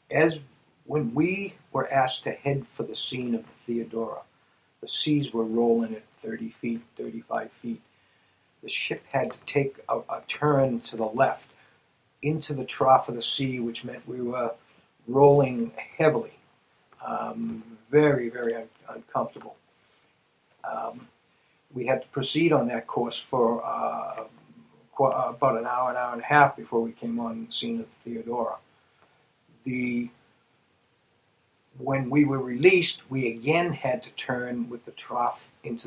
as when we were asked to head for the scene of the Theodora, the seas were rolling at 30 feet, 35 feet. The ship had to take a turn to the left into the trough of the sea, which meant we were rolling heavily. Very, very uncomfortable. We had to proceed on that course for about an hour and a half before we came on the scene of the Theodora. When we were released, we again had to turn with the trough and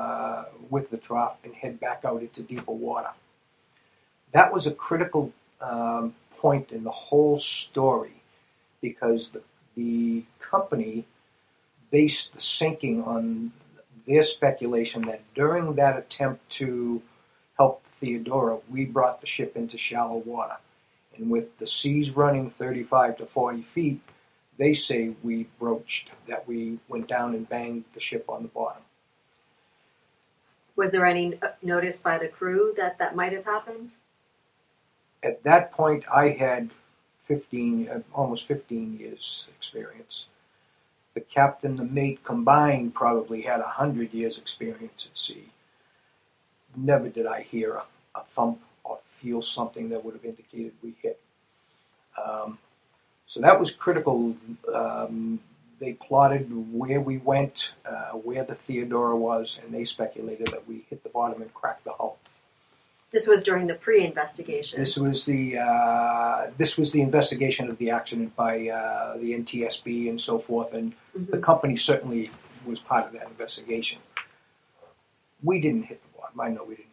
head back out into deeper water. That was a critical point in the whole story because the company based the sinking on their speculation that during that attempt to help Theodora, we brought the ship into shallow water. And with the seas running 35 to 40 feet, they say we broached, that we went down and banged the ship on the bottom. Was there any notice by the crew that might have happened? At that point, I had almost 15 years experience. The captain, the mate combined probably had 100 years experience at sea. Never did I hear a thump or feel something that would have indicated we hit. So that was critical. They plotted where we went, where the Theodora was, and they speculated that we hit the bottom and cracked the hull. This was during the pre-investigation. This was the investigation of the accident by the NTSB and so forth, and the company certainly was part of that investigation. We didn't hit the bottom. I know we didn't